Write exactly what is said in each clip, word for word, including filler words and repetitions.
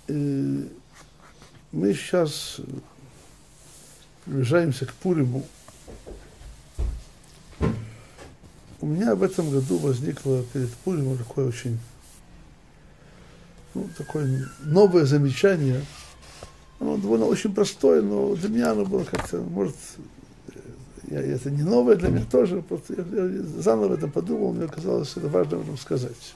мы сейчас приближаемся к Пуриму. У меня в этом году возникло перед Пуримом такое очень, ну, такое новое замечание. Оно довольно очень простое, но для меня оно было как-то, может, я, это не новое для меня тоже, просто я, я заново это подумал, мне казалось, это важно об этом сказать.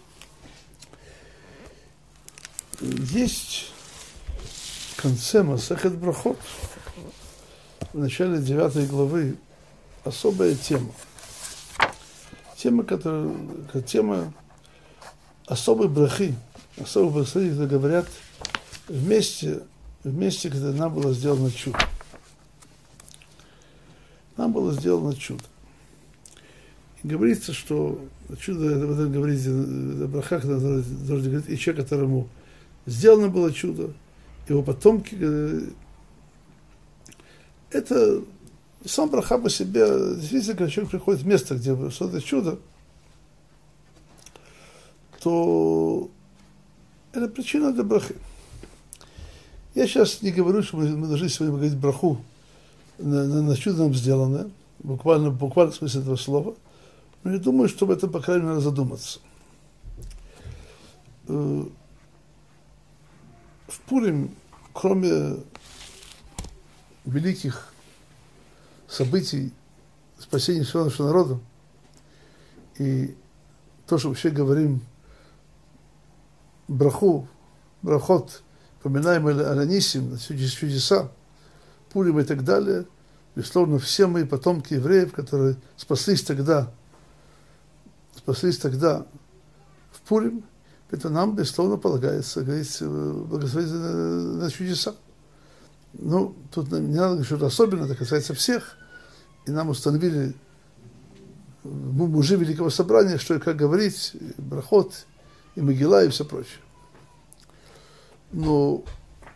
Есть в конце Масехет Брахот, в начале девятой главы, особая тема. Тема, которая, тема особой брахи, особой брахи, когда говорят вместе, вместе, когда нам было сделано чудо. Нам было сделано чудо. И говорится, что чудо, это говорится, это браха, когда должен говорить и человек, которому сделано было чудо, его потомки. Это сам браха по себе, действительно, когда человек приходит в место, где что-то чудо, то это причина для брахи. Я сейчас не говорю, что мы, мы должны сегодня говорить браху на, на, на чудо нам сделанное, буквально, буквально в смысле этого слова, но я думаю, что об этом, по крайней мере, надо задуматься. В Пурим, кроме великих событий спасения всего нашего народа, и то, что вообще говорим браху, брахот, поминаем Аланисим, чудеса, Пурим и так далее, безусловно, все мои потомки евреев, которые спаслись тогда, спаслись тогда в Пурим, это нам, безусловно, полагается говорить, благословить на, на чудеса. Ну, тут не надо говорить что-то особенное, это касается всех. И нам установили мужи Великого Собрания, что и как говорить, и брахот, и могила, и все прочее. Но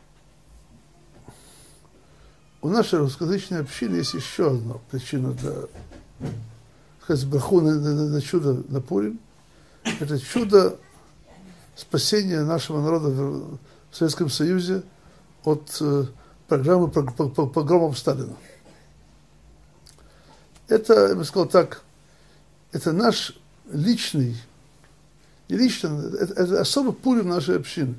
у нашей русскоязычной общины есть еще одна причина для, сказать, браху на, на, на чудо на Пурим. Это чудо спасения нашего народа в Советском Союзе от э, программы погромов Сталина. Это, я бы сказал так, это наш личный, не личный, это, это особый Пурим нашей общины.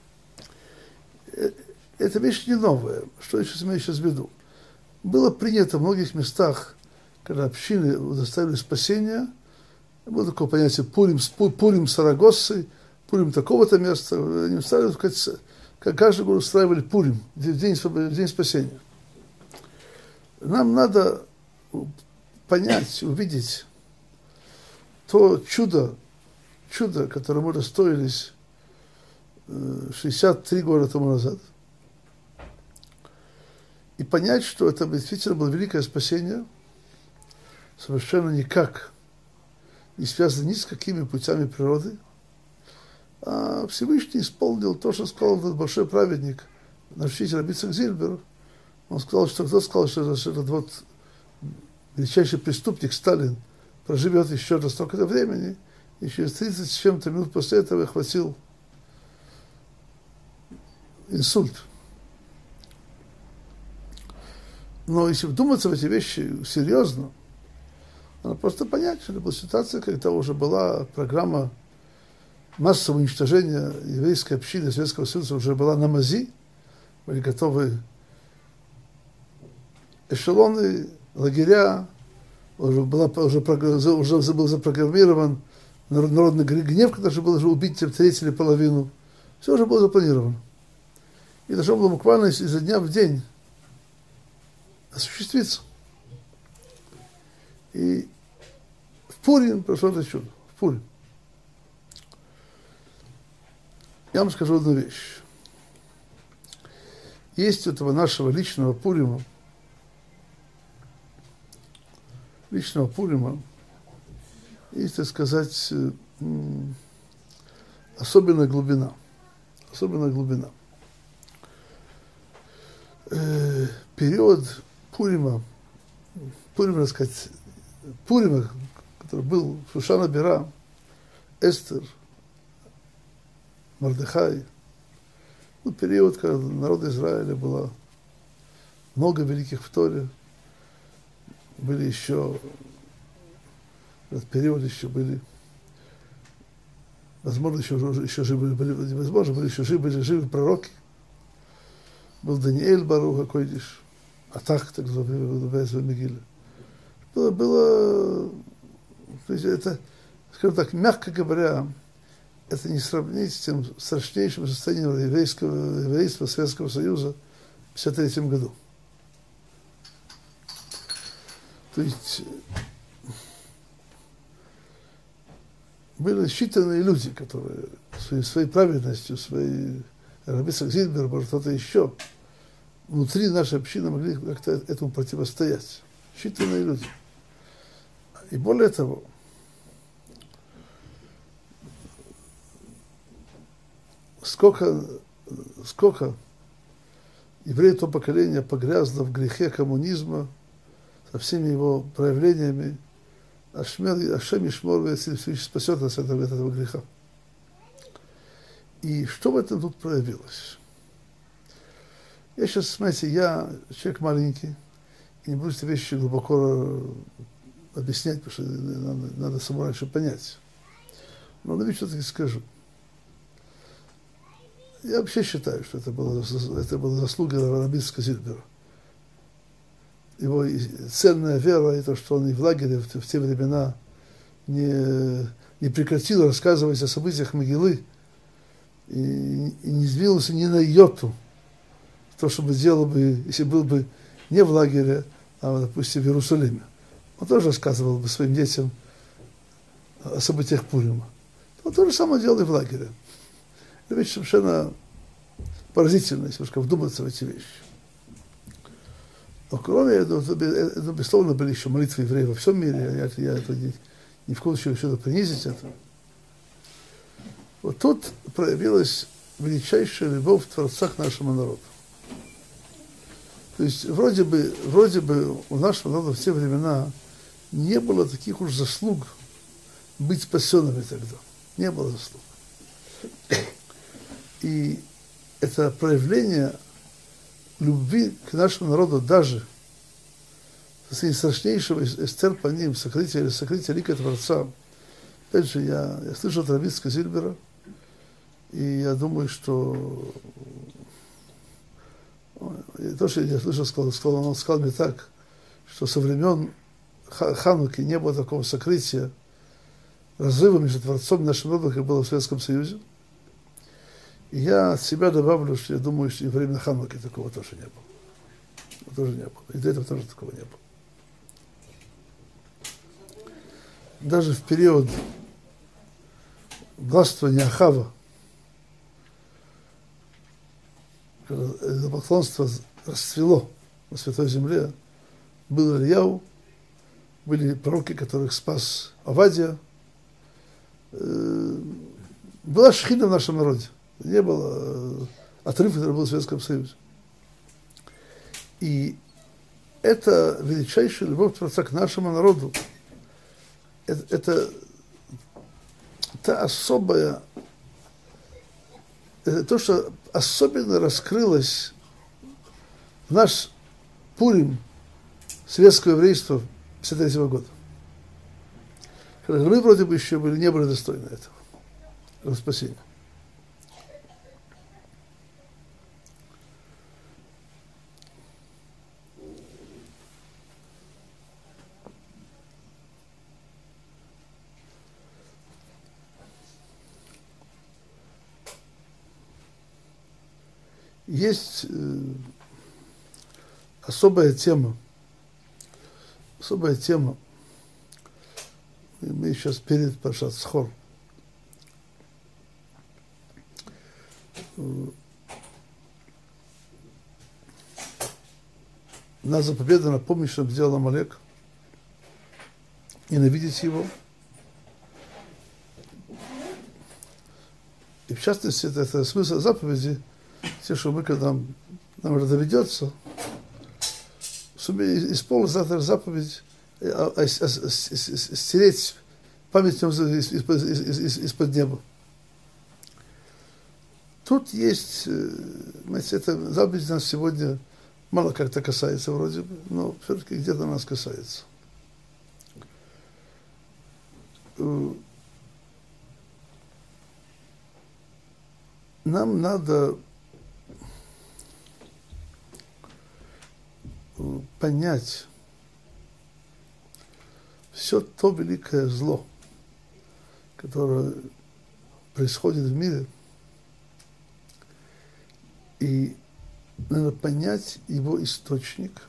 Это вещь не новая, что я сейчас имею сейчас в виду. Было принято в многих местах, когда общины доставили спасения, было такое понятие Пурим, Пурим Сарагоссы, Пурим такого-то места, они устраивали, как каждый год устраивали Пурим, в день, в день спасения. Нам надо понять, увидеть то чудо, чудо, которое мы удостоились шестьдесят три года тому назад, и понять, что это действительно было великое спасение, совершенно никак не связано ни с какими путями природы, а Всевышний исполнил то, что сказал этот большой праведник, наш учитель Раби Ицхак Зильбер. Он сказал, что кто сказал, что этот вот величайший преступник Сталин проживет еще до столько-то времени, и через тридцать с чем-то минут после этого хватил инсульт. Но если вдуматься в эти вещи серьезно, надо просто понять, что это была ситуация, когда уже была программа массового уничтожения еврейской общины Советского Союза, уже была на мази, были готовы эшелоны, лагеря, уже, была, уже, уже был запрограммирован народный гнев, который же был уже убить треть или половину. Все уже было запланировано. И должно было буквально изо дня в день осуществиться. И в Пурим прошло это чудо. В Пурим. Я вам скажу одну вещь. Есть у этого нашего личного Пурима, личного Пурима, есть, так сказать, особенная глубина. Особенная глубина. Э, период Пурима, Пурима, так сказать, Пурима, который был Шушана Бера, Эстер, Мордехай, Ну, период, когда народ Израиля было много великих в Торе, были еще, в этот период еще были, возможно, еще, еще живы, были, возможно, были еще живы, были живы пророки. Был Даниэль Баруха Койдиш, Атах, так называется в Мегиле. Было, было, то есть это, скажем так, мягко говоря, это не сравнить с тем страшнейшим состоянием еврейского, еврейства Советского Союза в пятьдесят третьем году. То есть были считанные люди, которые своей, своей праведностью, своей Раби Ицхак Зильбер, может, кто-то еще, внутри нашей общины могли как-то этому противостоять. Считанные люди. И более того, сколько, сколько евреев того поколения погрязло в грехе коммунизма со всеми его проявлениями, Ашем Ишмор спасет нас от этого, от этого греха. И что в этом тут проявилось? Я сейчас, смотрите, я человек маленький, и не буду эти вещи глубоко объяснять, потому что надо, надо самому раньше понять. Но на что таки скажу. Я вообще считаю, что это была, это была заслуга Раби Ицхака Зильбера. Его ценная вера и то, что он и в лагере в, в те времена не, не прекратил рассказывать о событиях Мегилы и, и не сдвинулся ни на йоту. То, что бы делал бы, если был бы не в лагере, а, допустим, в Иерусалиме. Он тоже рассказывал бы своим детям о событиях Пурима. Он то же самое делал и в лагере. Это вещь совершенно поразительная, если уж вдуматься в эти вещи. Но кроме этого, это, безусловно, были еще молитвы евреев во всем мире. Я, я это не, ни в коем случае хочу принизить это. Вот тут проявилась величайшая любовь Творца к нашему народу. То есть вроде бы, вроде бы у нашего народа в те времена не было таких уж заслуг быть спасенными тогда. Не было заслуг. И это проявление любви к нашему народу даже среди страшнейшего эстер по ним, сокрытия, сокрытия лика Творца. Опять же, я, я слышал от Раби Ицхака Зильбера, и я думаю, что и то, что я слышал, сказал, сказал, он сказал мне так, что со времен Хануки не было такого сокрытия, разрыва между Творцом и нашим народом, как было в Советском Союзе. И я от себя добавлю, что я думаю, что и во время Хануки такого тоже не было. Тоже не было. И до этого тоже такого не было. Даже в период властвования Ахава, когда идолопоклонство расцвело на Святой Земле, был Ильяу, были пророки, которых спас Авадия, была шхина в нашем народе. Не было отрыва, который был в Советском Союзе. И это величайшая любовь Творца к нашему народу. Это, это та особая, это то, что особенно раскрылось в наш Пурим советского еврейства пятьдесят третьего года. Когда мы вроде бы еще были, не были достойны этого спасения. Есть э, особая тема, особая тема, и мы сейчас перед Паршат Схор. Э, нас заповедано помнить, что сделал Амалек, ненавидеть его. И в частности, это, это смысл заповеди, те, что мы, когда нам, нам это доведется, сумеем исполнить завтра заповедь, а, а, а, стереть память из-под неба. тут есть, знаете, эта заповедь нас сегодня мало как-то касается вроде бы, но все-таки где-то нас касается. Нам надо понять все то великое зло, которое происходит в мире, и надо понять его источник,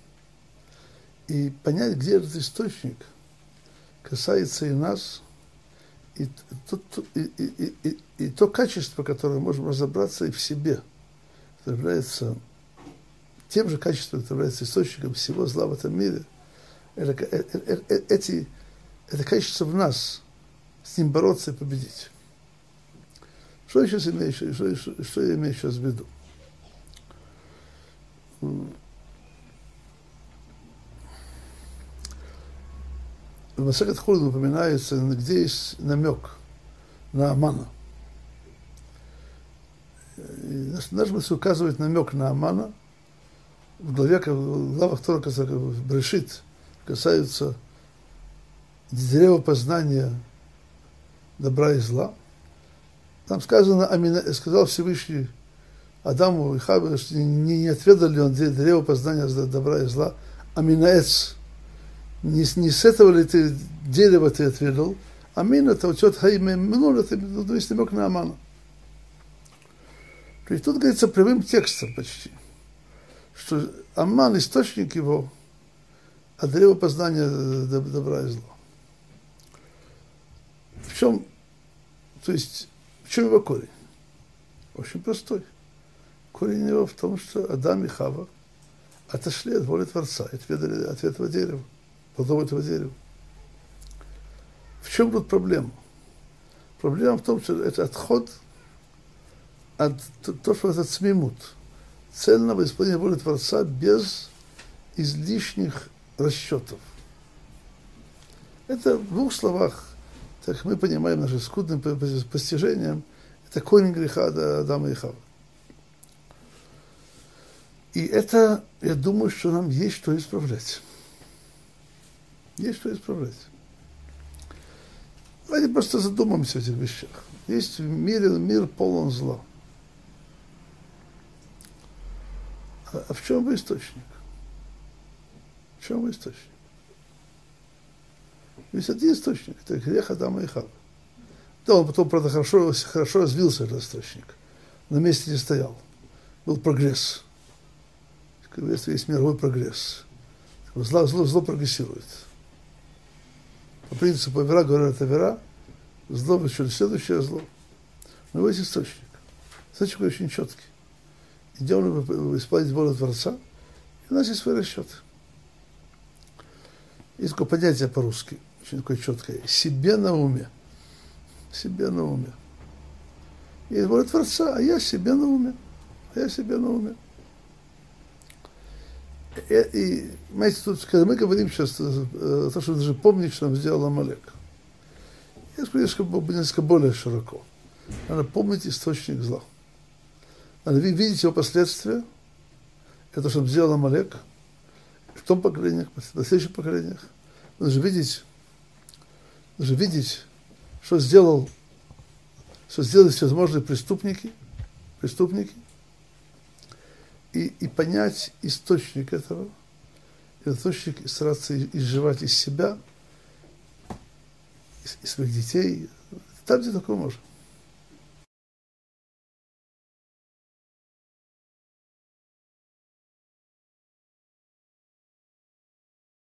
и понять, где этот источник касается и нас, и то, и, и, и, и то качество, которое мы можем разобраться и в себе, которое является тем же качеством, которое является источником всего зла в этом мире, это, это, это, эти, это качество в нас, с ним бороться и победить. Что я сейчас имею, что, что, что я имею сейчас в виду? В Масехет Хулин упоминается, где есть намек на Амана. Наш мысль указывает намек на Амана в главе, в главах Тора, в Брешит, касаются древа познания добра и зла. Там сказано, Амина, сказал Всевышний Адаму и Хаве, что не, не отведали он древо познания добра и зла, Аминаэц. Не, не с этого ли ты дерево ты отведал? Амин это учет хаиме минуль, это есть намек на Амана. То есть тут говорится прямым текстом почти, что Аман, источник его, от древа познания добра и зла. В чем, то есть, в чем его корень? Очень простой. Корень его в том, что Адам и Хава отошли от воли Творца, отведали от этого дерева, плодов этого дерева. В чем тут проблема? Проблема в том, что это отход от того, что это цмимут, цельного исполнения воли Творца без излишних расчетов. Это в двух словах, так мы понимаем нашим скудным постижением, это корень греха Адама и Хавы. И это, я думаю, что нам есть что исправлять. Есть что исправлять. Давайте просто задумаемся о этих вещах. Есть в мире, мир полон зла. А, а в чем его источник? В чем его источник? Есть один источник, это грех Адама и Хавы. Да, он потом, правда, хорошо, хорошо развился, этот источник. На месте не стоял. Был прогресс. Есть мировой прогресс. Зло, зло, зло прогрессирует. По принципу авера говорят авера, зло влечет следующее зло. Но есть источник. Источник очень четкий. Идем исполнить волю Творца, и у нас есть свои расчеты. Есть такое понятие по-русски, очень такое четкое. Себе на уме. Себе на уме. Есть воля Творца, а я себе на уме. А я себе на уме. И, и знаете, тут, когда мы говорим сейчас то, что даже помнить, что нам сделал Амалек, я скажу несколько более широко. Надо помнить источник зла. Надо видеть его последствия. Это, что сделал Амалек в том поколении, в следующих поколениях. Надо же видеть, надо же видеть, что сделал, что сделали всевозможные преступники, преступники, и, и понять источник этого, этот источник и стараться изживать из себя, из, из своих детей, там, где только можно.